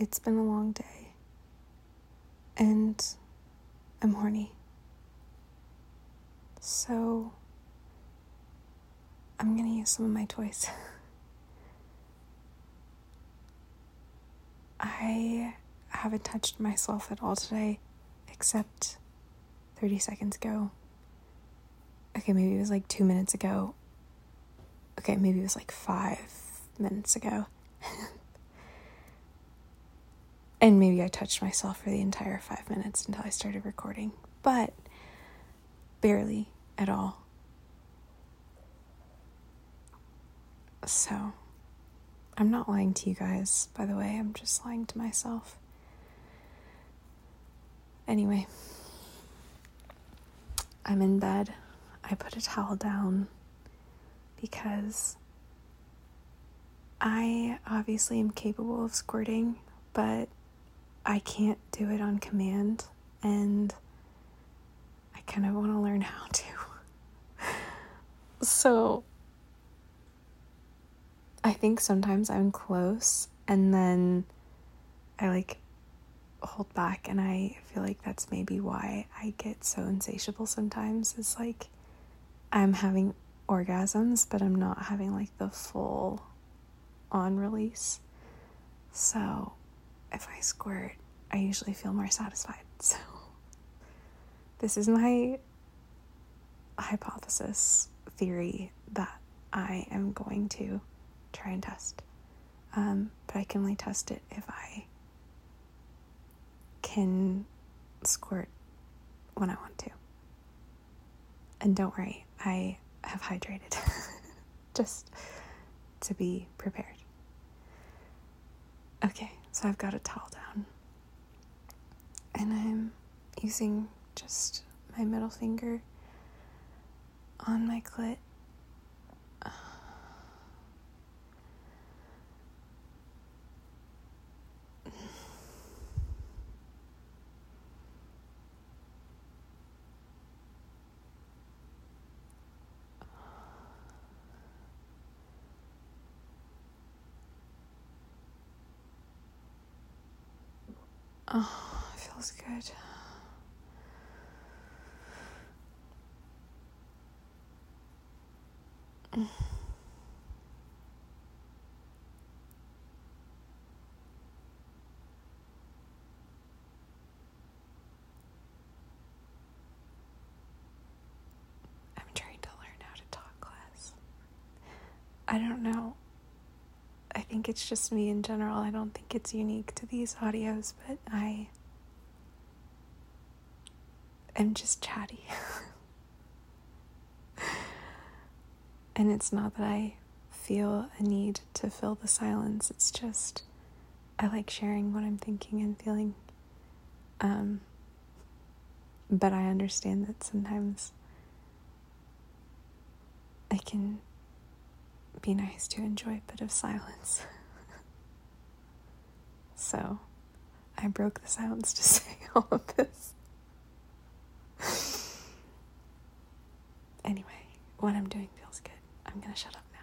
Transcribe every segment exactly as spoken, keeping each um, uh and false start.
it's been a long day, and I'm horny. So I'm gonna use some of my toys. I haven't touched myself at all today, except thirty seconds ago. Okay, maybe it was like two minutes ago. Okay, maybe it was like five minutes ago. And maybe I touched myself for the entire five minutes until I started recording. But barely at all. So, I'm not lying to you guys, by the way. I'm just lying to myself. Anyway, I'm in bed. I put a towel down because I obviously am capable of squirting, but I can't do it on command, and I kind of want to learn how to. So I think sometimes I'm close, and then I like hold back, and I feel like that's maybe why I get so insatiable sometimes. It's like I'm having orgasms, but I'm not having like the full on release. So if I squirt, I usually feel more satisfied. So this is my hypothesis theory that I am going to try and test. Um, but I can only test it if I can squirt when I want to. And don't worry, I have hydrated. Just to be prepared. Okay, so I've got a towel down. And I'm using just my middle finger on my clit. Oh, it feels good. Mm. I'm trying to learn how to talk less. I don't know. I think it's just me in general. I don't think it's unique to these audios, but I am just chatty. And it's not that I feel a need to fill the silence. It's just I like sharing what I'm thinking and feeling. Um, but I understand that sometimes I can be nice to enjoy a bit of silence. So I broke the silence to say all of this. Anyway, what I'm doing feels good. I'm gonna shut up now.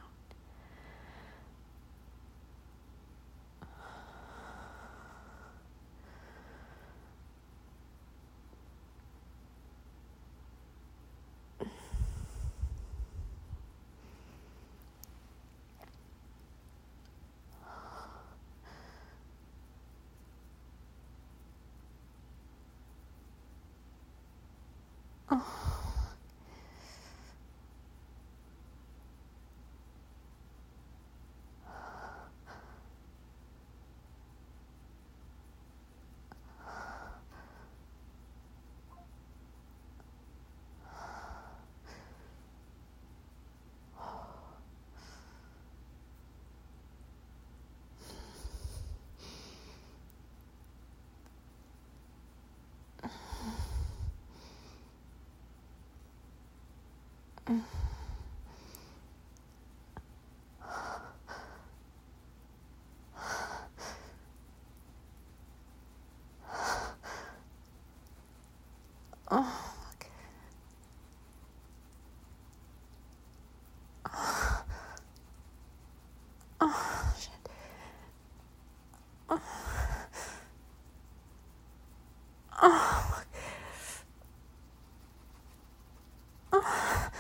Oh. Mm. Oh, okay. Oh, oh shit. Oh. Oh, oh,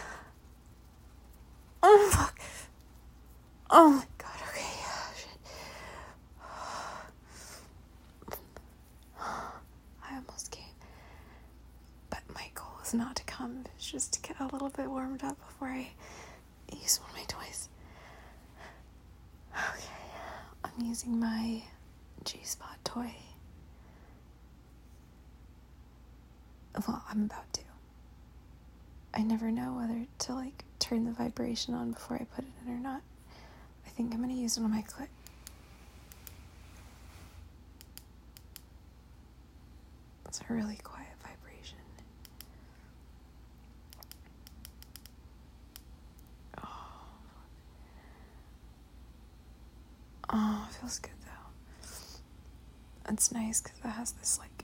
oh fuck. Oh my god, okay. Oh, shit. I almost came. But my goal is not to come, it's just to get a little bit warmed up before I use one of my toys. Okay, I'm using my G-Spot toy. Well, I'm about to. I never know whether to, like, turn the vibration on before I put it in or not. I think I'm going to use it on my clit. It's a really quiet vibration. Oh, oh, it feels good, though. It's nice because it has this, like,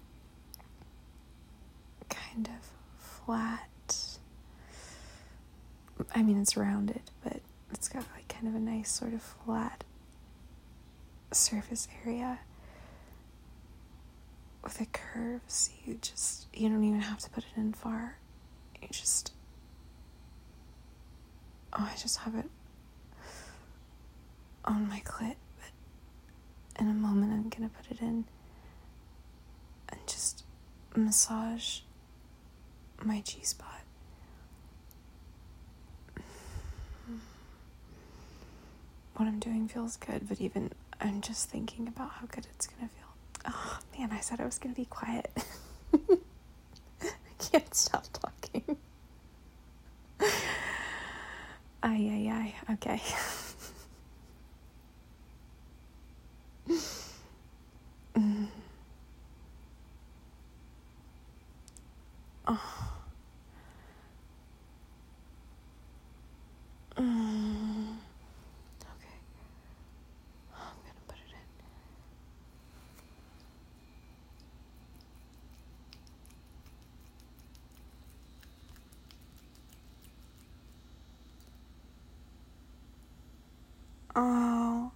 kind of flat, I mean, it's rounded, but it's got, like, kind of a nice sort of flat surface area with a curve, so you just, you don't even have to put it in far. You just, oh, I just have it on my clit, but in a moment I'm gonna put it in and just massage my G-spot. What I'm doing feels good, but even I'm just thinking about how good it's gonna feel. Oh man, I said I was gonna be quiet. I can't stop talking. Ay, ay, ay, okay. mm. Oh. Mm. Okay. I'm gonna put it in. Oh.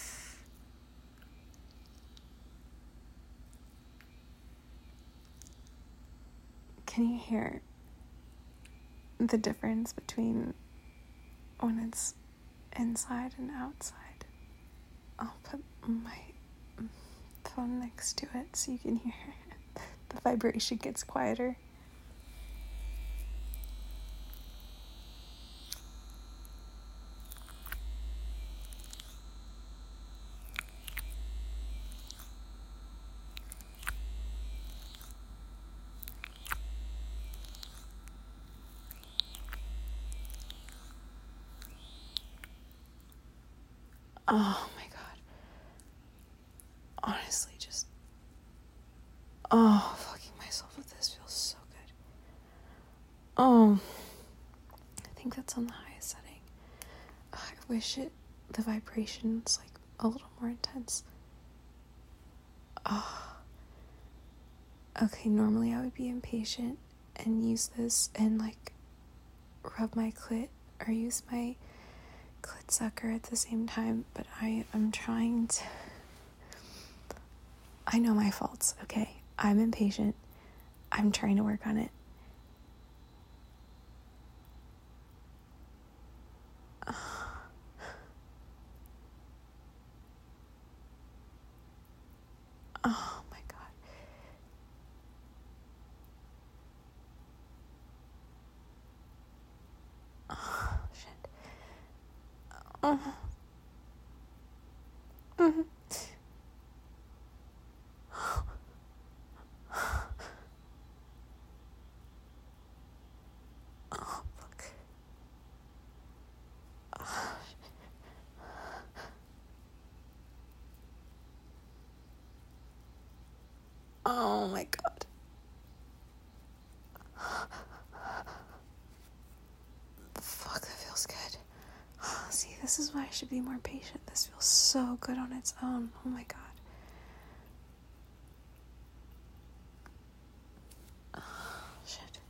Can you hear the difference between when it's inside and outside? I'll put my phone next to it so you can hear the vibration gets quieter. Oh my god. Honestly, just... Oh, fucking myself with this feels so good. Oh. I think that's on the highest setting. Oh, I wish it... the vibration's, like, a little more intense. Oh. Okay, normally I would be impatient and use this and, like, rub my clit or use my clit sucker at the same time, but I am trying to... I know my faults, okay? I'm impatient. I'm trying to work on it. Oh my god. Oh, shit. Oh. Mm-hmm. Oh, fuck. Oh my god. Fuck, that feels good. See, this is why I should be more patient. This feels so good on its own. Oh my god. Oh, shit.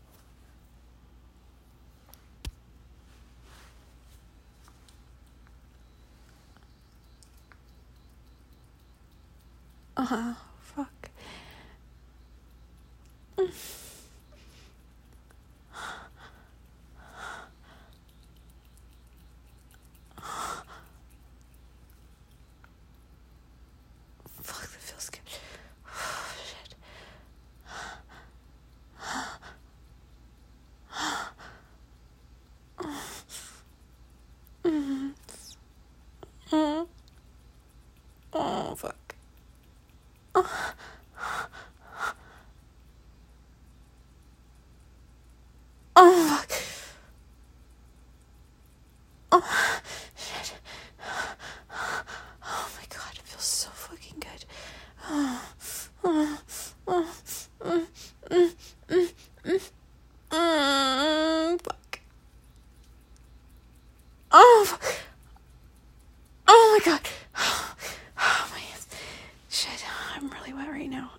Uh-huh. Fuck. Fuck, that feels good. Oh, shit. Mm. Mm. Oh, fuck. Oh. Oh, fuck. Oh, shit. Oh my god, it feels so fucking good. Oh, oh, oh, mm, mm, mm, mm, mm, fuck. Oh, fuck. Oh my god. Oh, my hands. Shit, I'm really wet right now.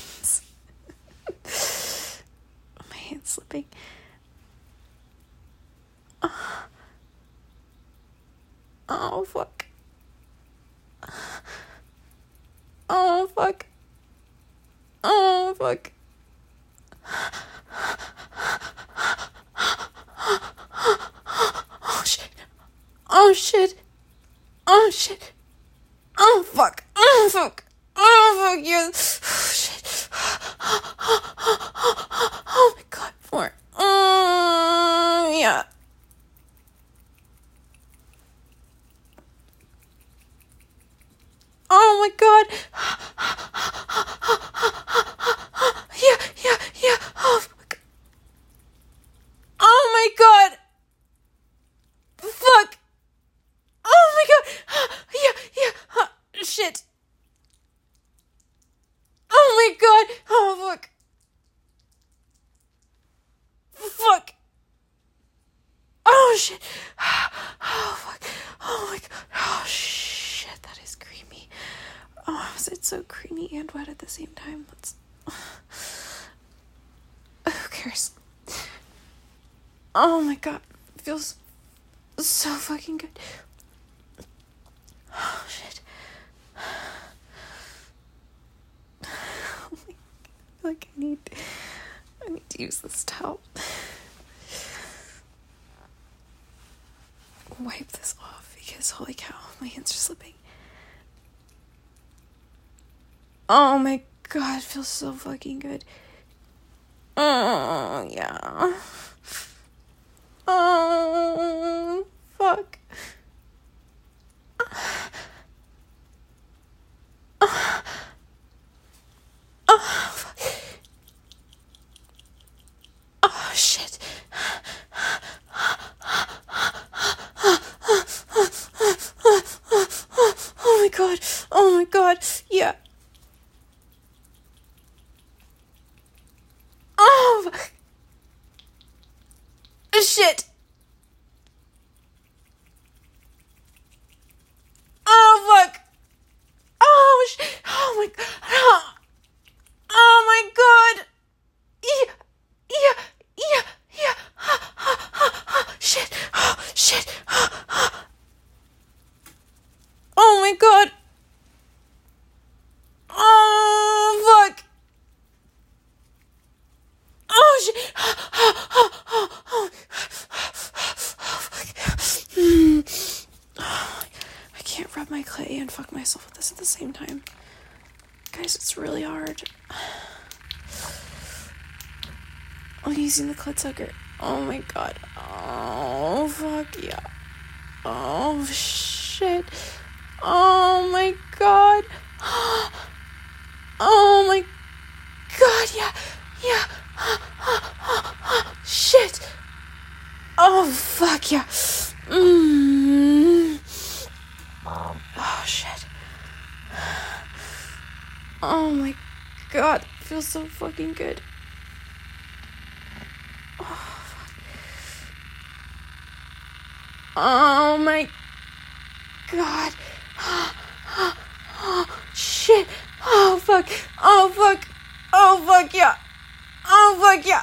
My hand's slipping. Oh, oh fuck. Oh, fuck. Oh, fuck. Oh, shit. Oh, shit. Oh, shit. Oh, fuck. Oh, fuck. Oh, fuck, yes. Oh, shit. Oh, my god. Four. Oh, yeah. Oh, my god. Yeah, yeah, yeah. Oh, fuck. Oh, my god. Fuck. Oh, my god. Yeah, yeah. Shit. Oh, my god. Oh, fuck. Fuck. Oh, shit. Oh, fuck. Oh, my god. Oh, shit. That is creamy. Oh, it's so creamy and wet at the same time. Let's... Who cares? Oh, my god. It feels so fucking good. Oh, shit. Oh, my... Like, I need... I need to use this towel. Wipe this off because holy cow, my hands are slipping. Oh my god, it feels so fucking good. Oh yeah. Oh fuck. Oh, oh fuck. Oh shit. Oh my god. Oh my god. Yeah. Oh. Shit. Oh fuck. Oh shit. Oh my god. Oh my god. Yeah. Yeah. Yeah. Yeah. Shit. Oh shit. Oh my god. Oh fuck. Oh shit. Oh, oh, oh, oh. I can't rub my clay and fuck myself with this at the same time. Guys, it's really hard. I'm using the clit sucker. Oh my god. Oh fuck yeah. Oh shit. Oh my god. Oh my god, yeah. Yeah. Shit. Oh fuck yeah. Mm. Oh shit. Oh my god, it feels so fucking good. Oh fuck. Oh my god. Oh shit. Oh fuck. Oh fuck. Oh fuck yeah. Oh fuck yeah.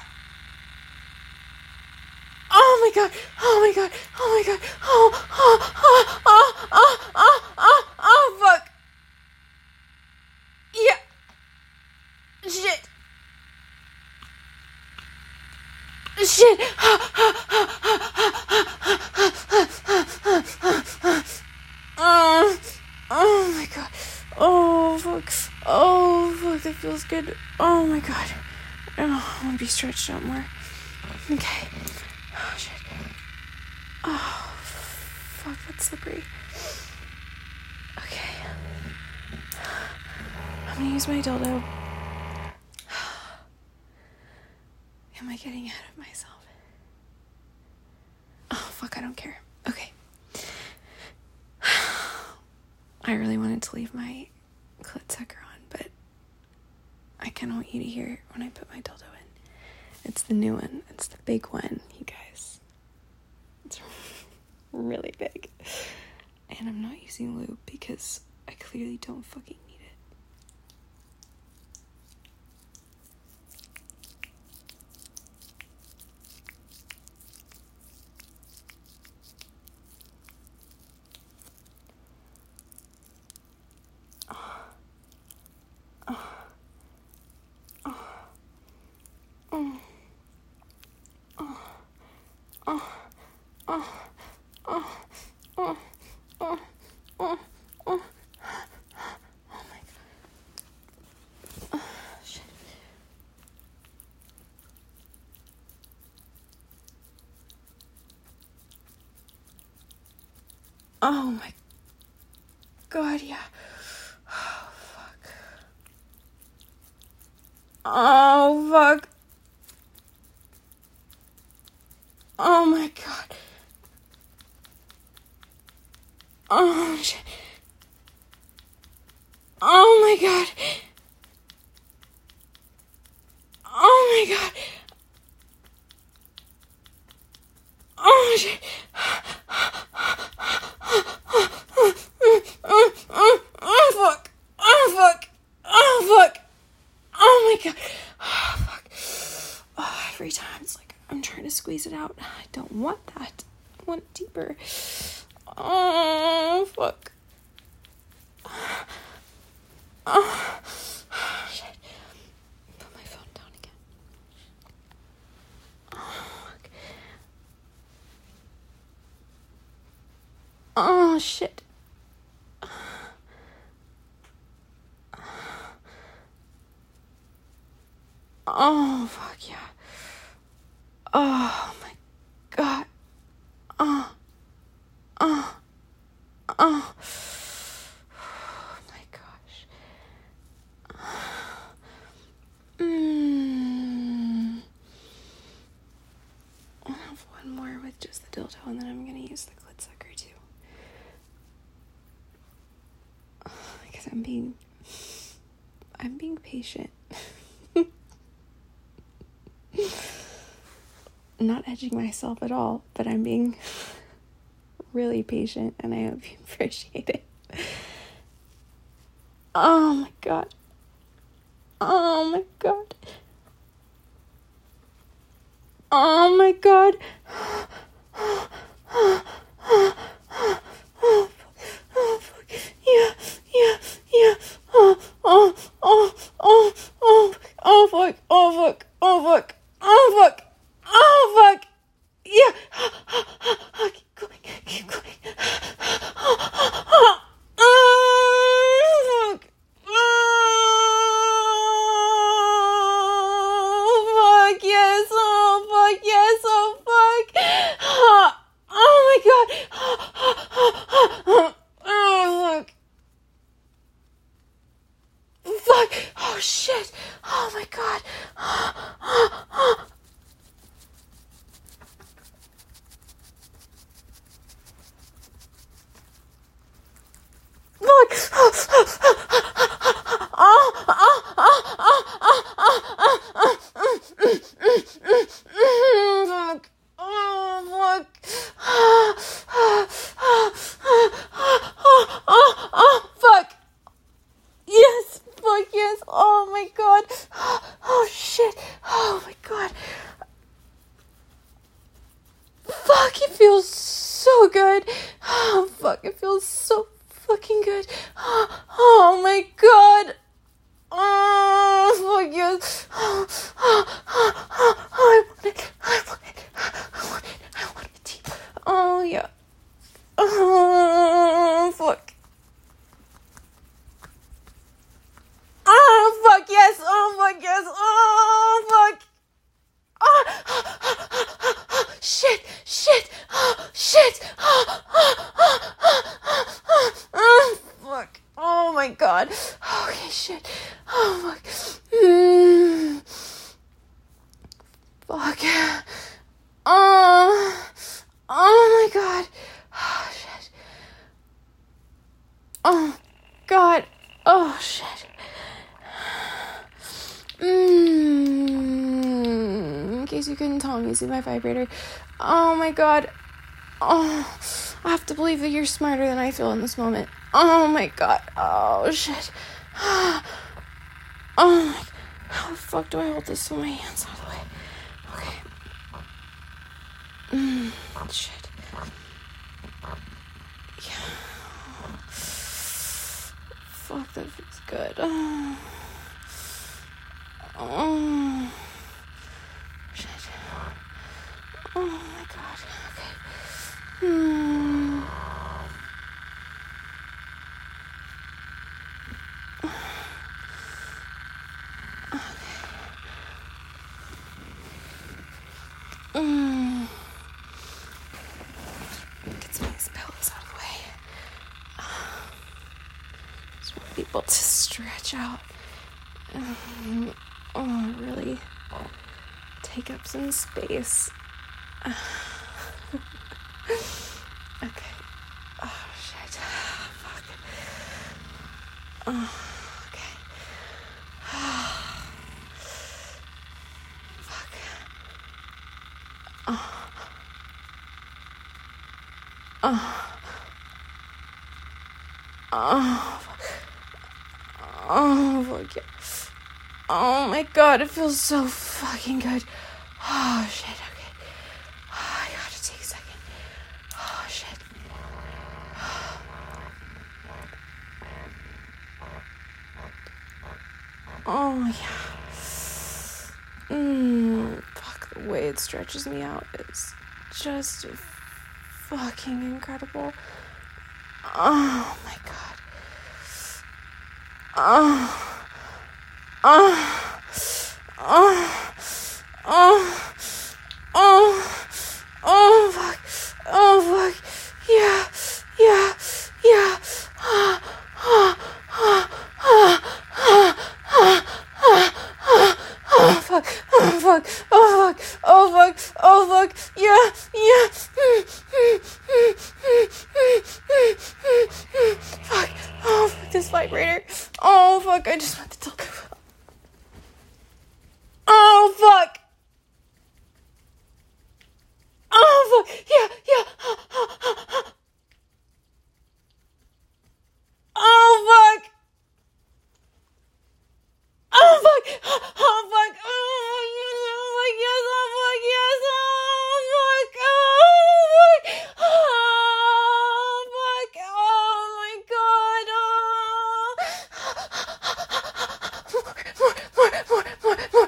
Oh my god. Oh my god. Oh my god. Oh oh oh oh oh oh oh, oh fuck. Yeah. Shit. shit. Oh, oh my god. Oh, fuck. Oh, fuck, that feels good. Oh my god. Oh, I want to be stretched out more. Okay. Oh, shit. Oh, fuck, that's slippery. Okay. I'm gonna use my dildo. Am I getting ahead of myself? Oh, fuck, I don't care. Okay. I really wanted to leave my clit sucker on, but I kind of want you to hear when I put my dildo in. It's the new one. It's the big one, you guys. It's really big. And I'm not using lube because I clearly don't fucking need it. Oh my god, yeah. Oh, fuck. Oh, fuck. Oh my god. Oh, shit. Oh my god. Oh my god. Oh, shit. Oh, fuck. Oh, fuck. Oh, fuck. Oh, my God. Oh, fuck. Oh, every time it's like I'm trying to squeeze it out. I don't want that. I want it deeper. Oh, fuck. Oh, shit. Put my phone down again. Oh, fuck. Oh, shit. Oh, fuck, yeah. Oh, my God. Oh. Oh. Oh. Oh, my gosh. Mm. I'll have one more with just the dildo, and then I'm going to use the clit sucker, too. Because I'm being... I'm being patient. Not edging myself at all, but I'm being really patient, and I hope you appreciate it. Oh my god. Oh my god. Oh my god. Yeah, yeah, yeah. Oh, oh, oh, oh, oh, oh, fuck, oh, fuck, oh, fuck, oh, fuck. Oh, fuck! Yeah! Keep going, keep going. Oh, fuck! Oh, fuck, yes! Oh, fuck, yes! Oh, fuck! Oh, my God! Oh, fuck! Fuck! Oh, shit! Oh, my God! Look! Oh, oh, oh, oh, oh, oh, oh, fuck. Oh, fuck. Oh, oh, fuck. Yes, fuck, yes. Oh, my God. Oh, shit. Oh, my God. Fuck, it feels so good. Oh, fuck, it feels so fucking good. Oh my god. Oh, fuck yes. Oh, oh, oh, oh, I want it. I want Oh, fuck, yes. Oh, fuck. Oh, shit, shit, oh, shit. Oh, oh, oh, oh, oh, fuck. Oh, my God. Okay, shit. Oh, fuck. Mm. Fuck. Oh, oh, my God. Oh, shit. Oh, God. Oh, shit. Mm. In case you couldn't tell, I'm using my vibrator. Oh, my God. Oh, I have to believe that you're smarter than I feel in this moment. Oh, my God. Oh, shit. Oh, my. How the fuck do I hold this so my hands out of the way? Okay. Mm, shit. Yeah. Fuck, that feels good. Oh. Oh. Shit. Oh my God. Okay. Hmm. Okay. Mm. Get some of these pillows out of the way. Just want people to stretch out. Um, oh, really take up some space. Okay. Oh, shit. Fuck. Oh, okay. Fuck. Oh. Oh. Oh. Oh, fuck yeah. Oh my God, it feels so fucking good. Oh, shit, okay. Oh, I gotta take a second. Oh, shit. Oh, yeah. Mmm, fuck, the way it stretches me out is just fucking incredible. Oh, my God. Oh. Oh. Oh. Oh. Oh. Oh, fuck. Oh, fuck. Yeah. Yeah. Yeah. Oh. Oh. Oh. Oh. Oh. Oh. Oh. Oh, fuck. Oh, fuck. Oh, fuck. Oh, fuck. Oh, fuck. Yeah. Yeah. Fuck. Oh, fuck this vibrator. Oh, fuck. I just want to talk. Oh, fuck. Oh, fuck. Yeah. Yeah. Oh, fuck. Oh, fuck. Oh, fuck. Oh, yes. Oh, fuck. Yes. Oh, fuck. Yes. Oh, fuck. Oh, fuck. Oh, fuck. Oh, my God. Oh. More, more, more, more, more.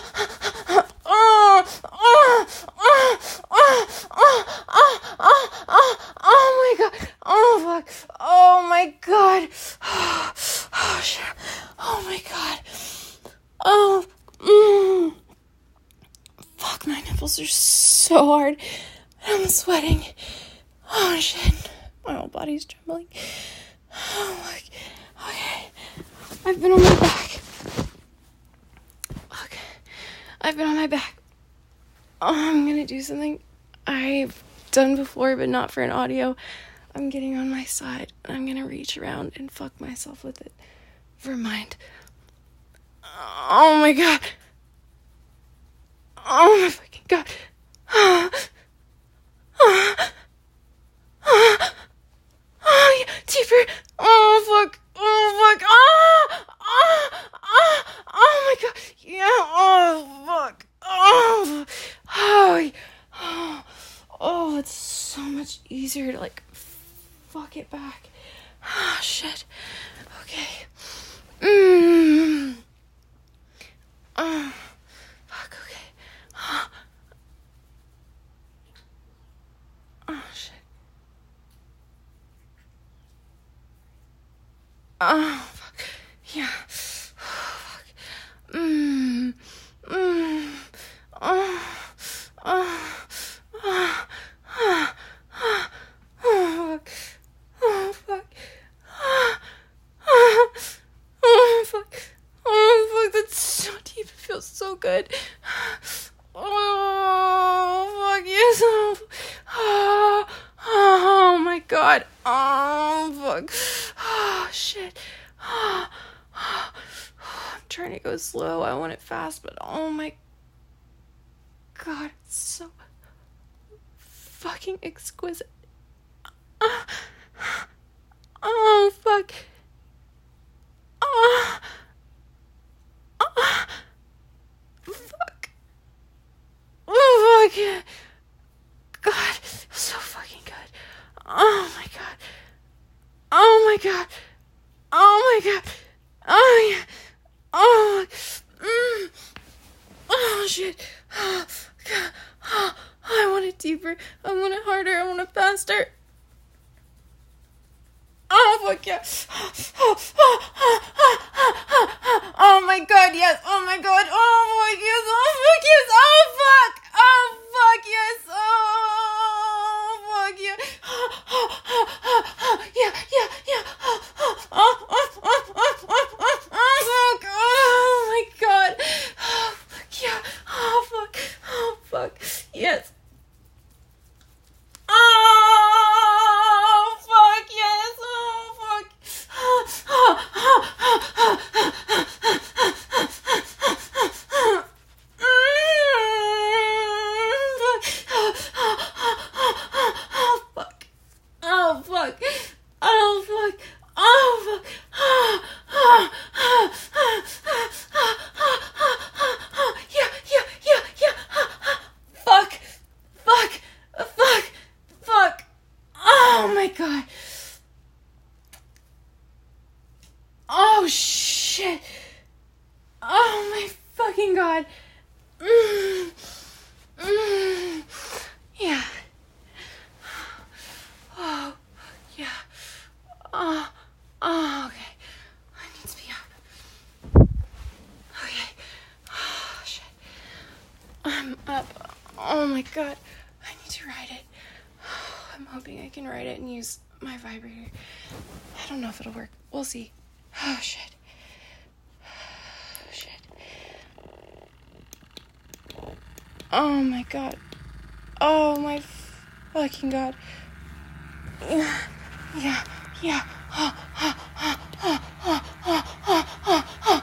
Oh, oh, oh, oh, oh, oh, oh, oh, oh, my God. Oh, fuck. Oh, my God. Oh, shit. Oh, my God. Oh, mm. Fuck, my nipples are so hard. I'm sweating. Oh, shit. My whole body's trembling. Oh, my. Okay. I've been on my back. Okay. I've been on my back. Oh, I'm gonna do something I've done before, but not for an audio. I'm getting on my side, and I'm gonna reach around and fuck myself with it. For mind. Oh my God. Oh my fucking God. Oh, oh, oh, oh yeah, deeper. Oh fuck. Oh fuck. Oh, oh, oh, oh my God. Yeah. Oh fuck. Oh, oh, oh, oh, it's so much easier to like fuck it back. Oh shit. Okay. Mmm. Oh, fuck, okay. Oh, oh shit. Oh, fuck. Yeah. Oh, fuck. Mmm. good. Oh, fuck yes. Oh, oh my god. Oh, fuck. Oh, shit. Oh, oh, I'm trying to go slow. I want it fast, but oh my god, it's so fucking exquisite. Oh, oh fuck. Oh, oh, fuck. Oh, fuck. Yeah. God, so fucking good. Oh my god. Oh my god. Oh my god. Oh yeah. Oh. Mm. Oh shit. Oh, god. Oh, I want it deeper. I want it harder. I want it faster. Oh fuck yeah. Oh my god, yes. Oh my god. Oh fuck yes. Oh fuck yes. Oh fuck. Oh fuck yes. Oh fuck yeah. Yeah, yeah, yeah. Oh, oh, oh, oh, oh, oh, oh, oh, fuck. Oh my god. Oh fuck yeah. Oh fuck. Oh fuck. Yes. Oh fuck yes. Oh fuck. Oh, oh, oh, oh, oh. Oh fuck. Oh fuck. Oh fuck. Oh, oh, oh, oh, oh, oh, yeah, yeah, yeah, yeah. Fuck. Fuck. Fuck. Fuck. Oh my god. Oh shit. Oh my fucking god. Mm. Mm. Yeah. Oh, yeah. Oh, oh, okay. I need to be up. Okay. Oh, shit. I'm up. Oh my god. I need to ride it. I'm hoping I can ride it and use my vibrator. I don't know if it'll work. We'll see. Oh, shit. Oh, shit. Oh my god. Oh my fucking god. Yeah, yeah, yeah. Oh, oh, oh, oh, oh, oh, oh, oh, oh,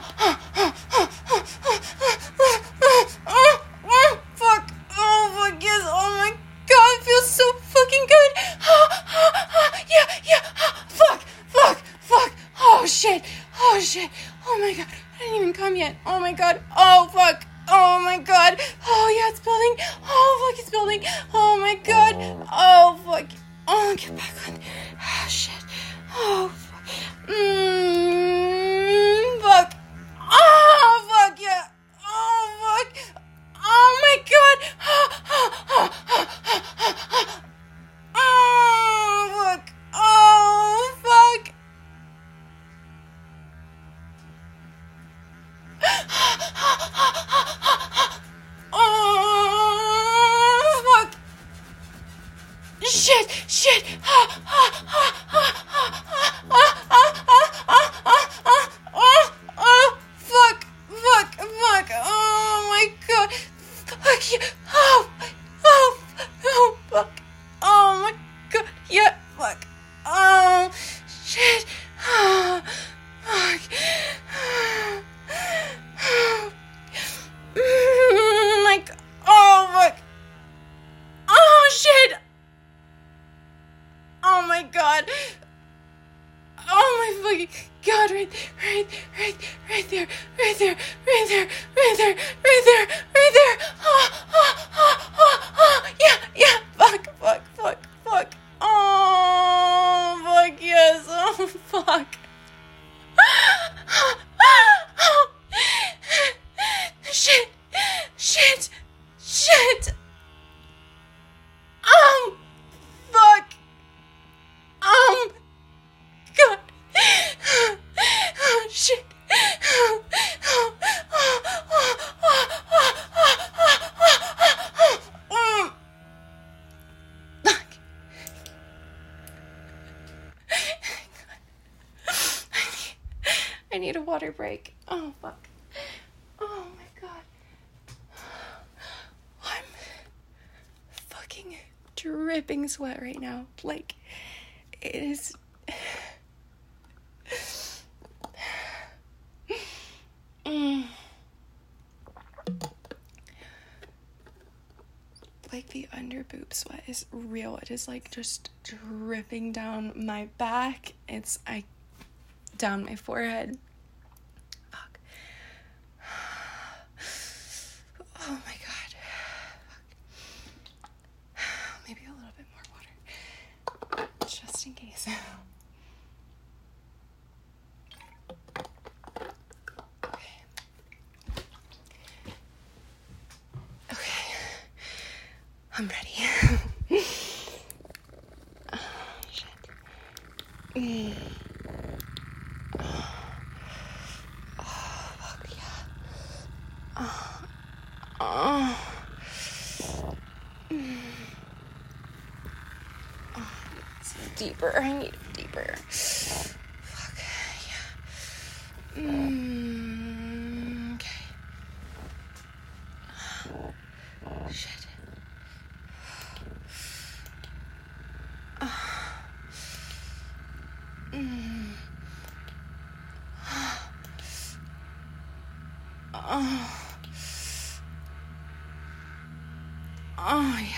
oh, oh, fuck. Oh, fuck, yes. Oh, my God. It feels so fucking good. Oh, oh, oh, yeah, yeah. Oh, fuck, fuck, fuck. Oh, shit. Oh, shit. Oh, my God. I didn't even come yet. Oh, my God. Oh, fuck. Oh, my God. Oh, yeah, it's building. Oh, fuck, it's building. Oh, my God. Oh, fuck. Oh, get back on. Oh, shit. Oh, fuck. Mmm, fuck. Oh, fuck, yeah. Oh, fuck. Oh, my God. Oh, oh, oh, oh, oh, oh, fuck. Oh, fuck. Oh, fuck. Shit, shit. Oh, oh, oh, oh, oh, oh, oh, oh, oh, oh, oh, fuck, fuck, fuck. Oh my god. Fuck you. Oh, oh, oh, fuck. Oh my god. Yeah, fuck. Oh, shit. Oh, fuck. Like, oh, fuck. Oh, shit. Oh my god. Oh my fucking god, right, right, right, right there, right there, right there, right there, right there, right there. Oh, oh, oh, oh, oh, yeah, yeah, fuck, fuck, fuck, fuck. Oh, fuck, yes, oh, fuck. Shit, shit, shit. Um, fuck. Um, God. Oh, shit. Oh, oh, oh, oh, oh, oh, oh, um. I need a water break. Oh, fuck. Oh, my God. dripping sweat right now. Like, it is... mm. Like, the under boob sweat is real. It is, like, just dripping down my back. It's, I, down my forehead. Fuck. Oh, my God. Fuck. Maybe a little bit more water. Just in case. I'm ready. Oh, shit. Mm. Oh. Oh, fuck yeah. Oh. Oh. Mm. Oh, it's deeper. I need it deeper. Fuck yeah. Mm. Okay. Oh, shit. Mm. Oh. Oh, yeah.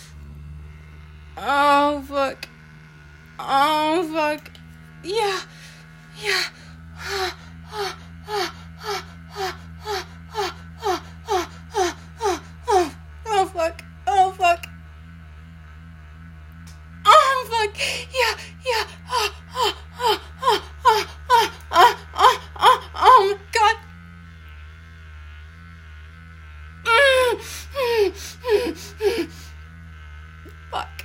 Oh, fuck. Oh, fuck. Yeah. Yeah. Oh, oh, oh, oh, oh, oh, oh, oh, oh, oh, oh, oh, fuck. Oh, fuck. Oh, fuck. Yeah, yeah. Oh, oh, oh, oh, oh, oh, oh, oh, oh, oh, my God. Mm, mm, mm, mm. Fuck.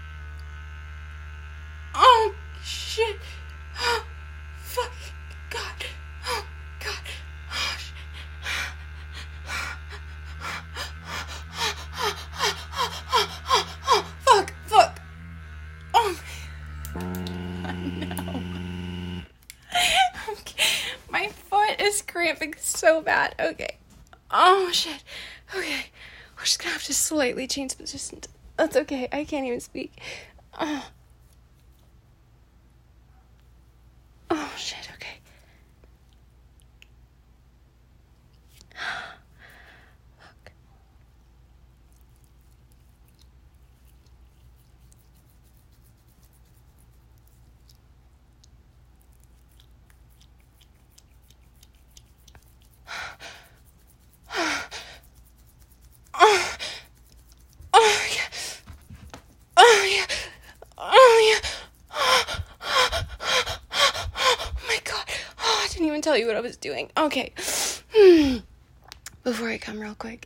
Oh, shit. Oh, fuck. God. Oh, God. Oh, shit. Fuck, fuck. Oh, no. Okay. My foot is cramping so bad. Okay. Oh, shit. Okay. We're just gonna have to slightly change positions. That's okay. I can't even speak. Oh. Oh, shit. Okay. Fuck. Oh. Oh, yeah. Oh, yeah. Oh, yeah. Oh, my God. Oh, I didn't even tell you what I was doing. Okay. Before I come real quick.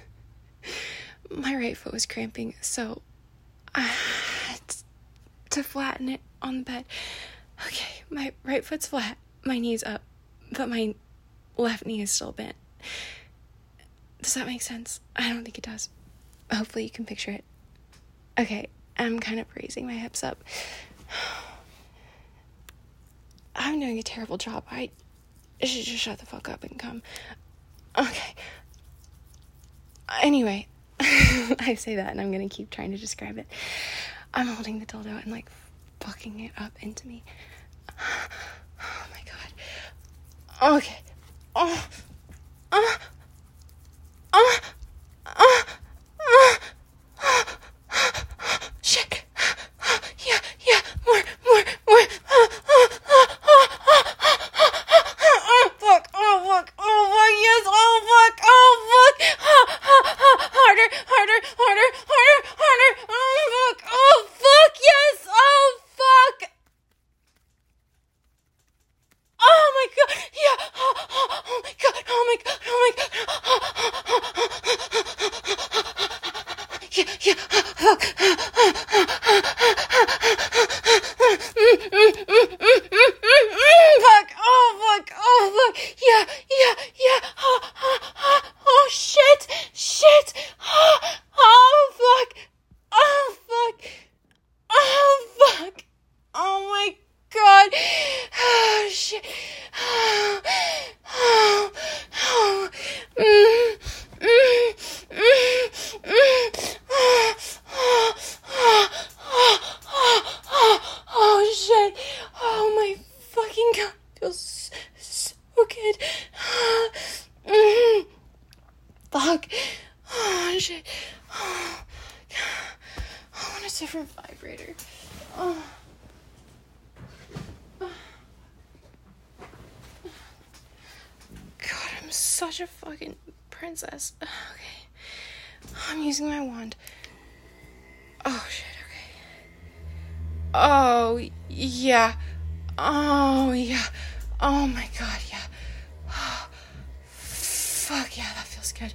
My right foot was cramping, so I had to flatten it on the bed. Okay, my right foot's flat, my knee's up, but my left knee is still bent. Does that make sense? I don't think it does. Hopefully you can picture it. Okay, I'm kind of raising my hips up. I'm doing a terrible job. I should just shut the fuck up and come. Okay. Anyway, I say that and I'm gonna keep trying to describe it. I'm holding the dildo and like fucking it up into me. Oh my God. Okay. Oh. Oh. Oh. Oh. Oh. Shit. Yeah, yeah, more, more, more. Oh, oh, oh, oh, oh, oh, fuck, oh, fuck, oh, fuck, yes, oh, fuck, oh, fuck, oh, oh, oh, harder, harder, harder, harder, harder, oh, fuck, oh, fuck, yes, oh, fuck. Oh my God, yeah, oh, oh, oh my God, oh my God, oh my God, yeah, yeah, fuck, fuck, oh, fuck, oh, fuck, yeah, yeah, yeah, oh, oh, oh, oh, shit, shit, oh, oh, fuck, oh, fuck, oh, fuck, oh my God, oh, shit, oh, oh, oh, mm, mm, mm, mm, oh, oh, good. Mm. Fuck. Oh, shit. Oh, I want a different vibrator. Oh. God, I'm such a fucking princess. Okay. I'm using my wand. Oh, shit, okay. Oh, yeah. Oh, yeah. Oh, my God, yeah. Oh, fuck, yeah, that feels good.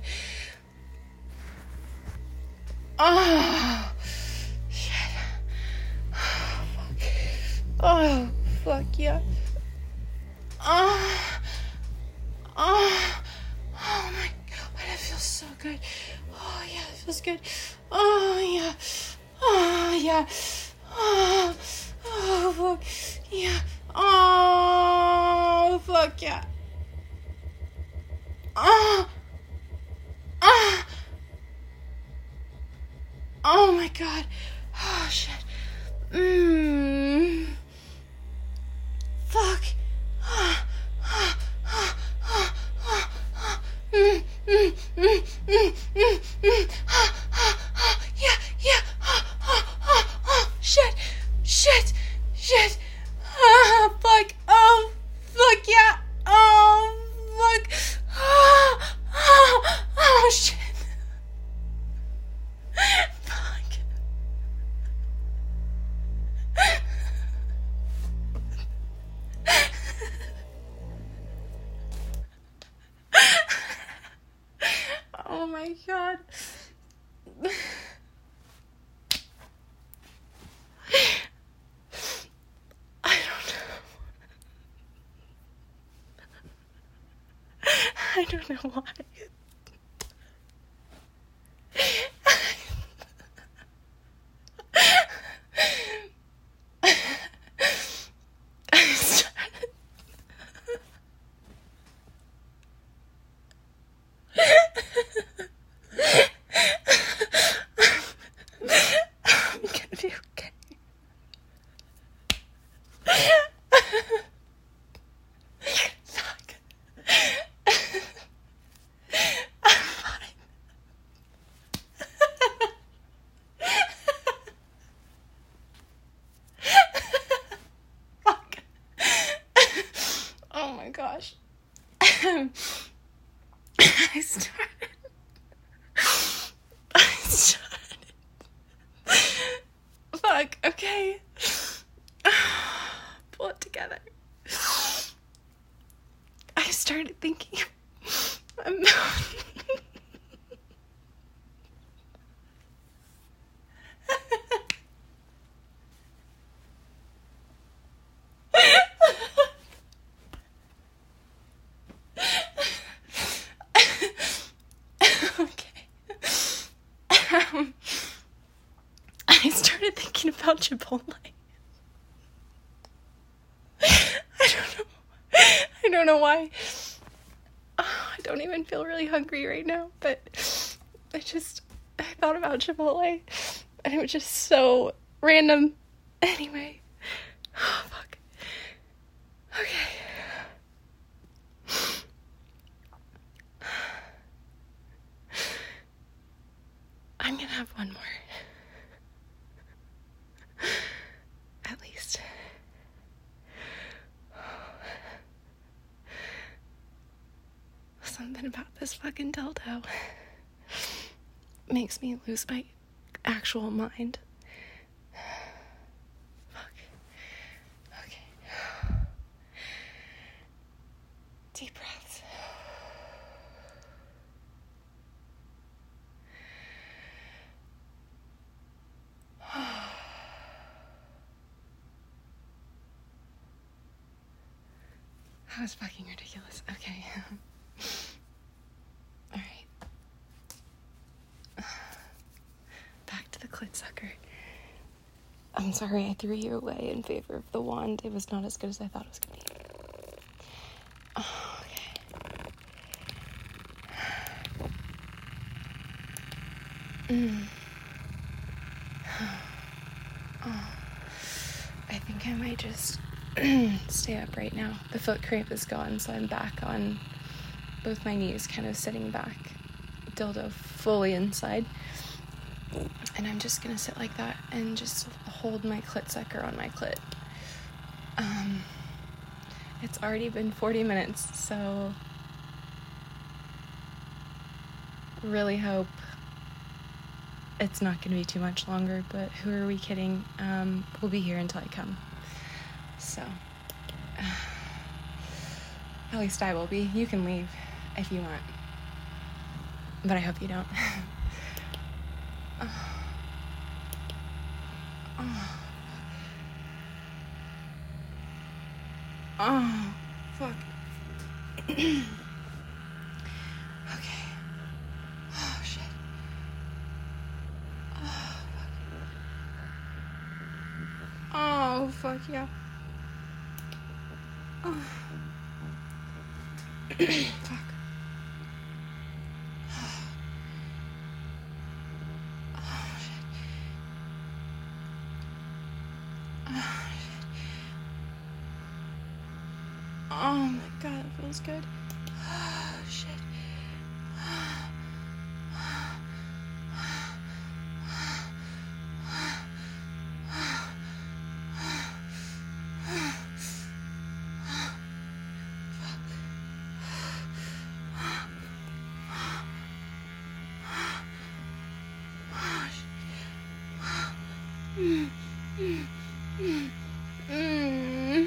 Oh, shit. Oh, fuck. Oh, fuck, yeah. Oh, oh, oh, my God, it feels so good. Oh, yeah, it feels good. Oh, yeah. Oh, yeah. Oh, oh, fuck. Yeah. Oh, fuck, yeah. Oh, oh, oh, my God. Oh, shit. Mmm. Fuck. Oh, oh, oh, oh, oh, oh. Mm, mm, mm, mm, mm, mm. Oh, oh, oh. Yeah, yeah. Oh, oh, oh, oh. Shit. Shit. Shit. Oh, fuck. Oh, fuck, yeah. Oh, fuck. Oh, oh, oh, shit. Fuck. Oh my God. I don't know. I don't know why. I started. I'm gonna be okay. Fuck. I'm fine. Fuck. Oh my gosh. I started. I started. Fuck, okay. Pull it together. I started thinking about okay. Um, I started thinking about Chipotle. I don't know. I don't know why. Oh, I don't even feel really hungry right now, but I just, I thought about Chipotle, and it was just so random. Anyway. Oh, fuck. Okay. I'm gonna have one more. At least. Something about this fucking dildo makes me lose my actual mind. Fuck. Okay. Deep breaths. That was fucking ridiculous. Okay. Alright. Back to the clit sucker. I'm sorry I threw you away in favor of the wand. It was not as good as I thought it was going to be. Oh, okay. Mm. Oh. I think I might just stay up right now. The foot cramp is gone, so I'm back on both my knees, kind of sitting back, dildo fully inside. And I'm just gonna sit like that and just hold my clit sucker on my clit. Um, it's already been forty minutes, so really hope it's not gonna be too much longer, but who are we kidding? Um, we'll be here until I come. So, uh, at least I will be. You can leave if you want, but I hope you don't. Oh. Oh. Oh, fuck. Okay. Oh, shit. Oh, fuck. Oh, fuck, yeah. Oh. Fuck. Oh my god, it feels good. Oh, shit. Mm, mm, mm, mm.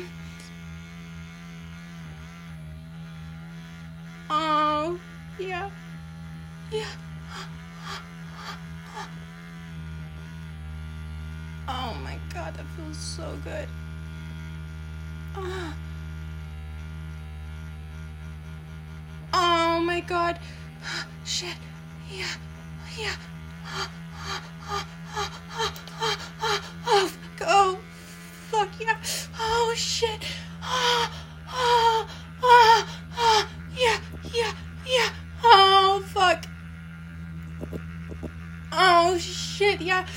Oh, yeah, yeah. Oh my god, that feels so good. Oh, oh my god. Shit. Yeah, yeah. Oh, oh, fuck yeah. Oh, shit. Oh, oh, oh, oh, yeah, yeah, yeah. Oh, fuck. Oh, shit, yeah.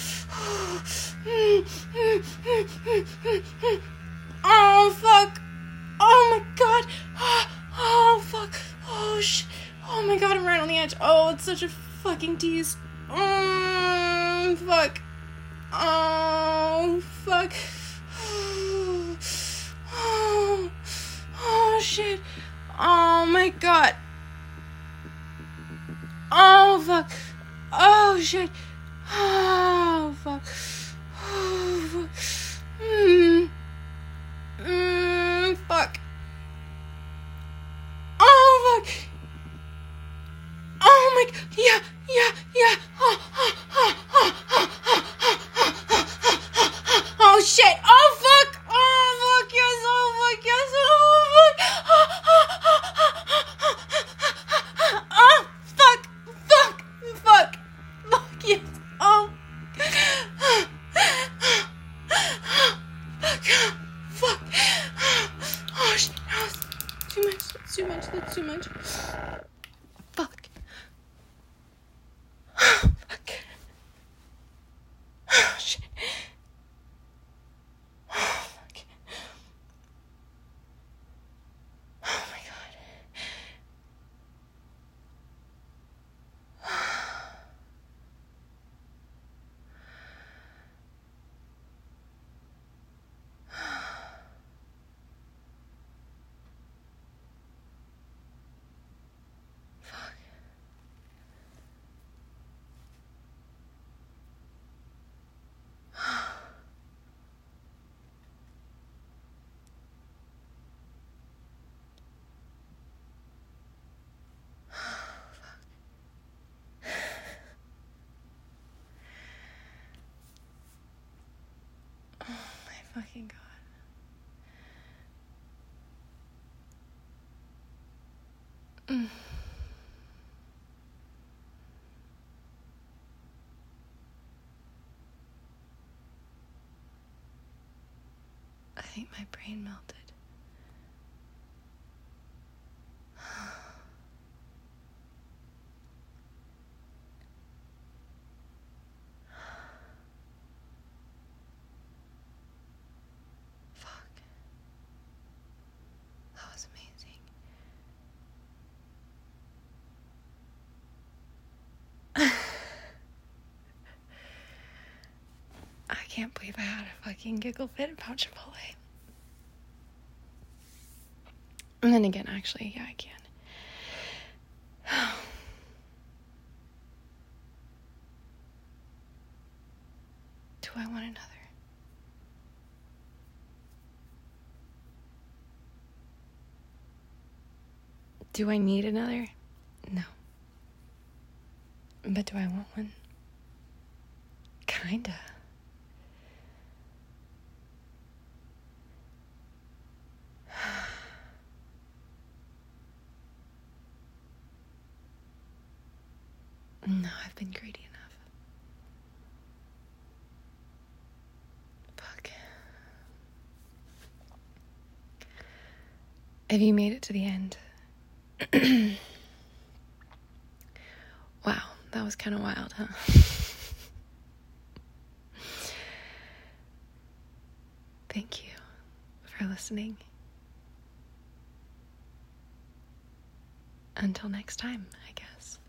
Oh, fuck. Oh, my God. Oh, fuck. Oh, shit. Oh, my God, I'm right on the edge. Oh, it's such a fucking tease. Oh, fuck. Oh, fuck. Oh, oh, shit. Oh, my God. Oh, fuck. Oh, shit. Oh, fuck. Oh, fuck. Mm. Mm, fuck. Oh, fuck. Oh, my God. Yeah, yeah, yeah. Oh, oh, oh, oh, oh, oh, oh, oh, oh, oh, shit. Oh, fuck. Oh, fuck, yes. Oh, fuck, yes. Oh, fuck. Oh, oh, oh, oh, oh, fuck. Fuck. Fuck. Fuck, yes. Oh. Fuck. Fuck. Oh, shit. That's too much. That's too much. That's too much. Fuck. Fuck. Oh, shit. Oh, fuck. Oh, my God. Fucking God. Mm. I think my brain melted. Fuck. can't believe I had a fucking giggle fit about Chipotle. And then again, actually, yeah, I can. Do I want another? Do I need another? No. But do I want one? Kinda. No, I've been greedy enough. Fuck. Have you made it to the end? Wow, that was kind of wild, huh? Thank you for listening. Until next time, I guess.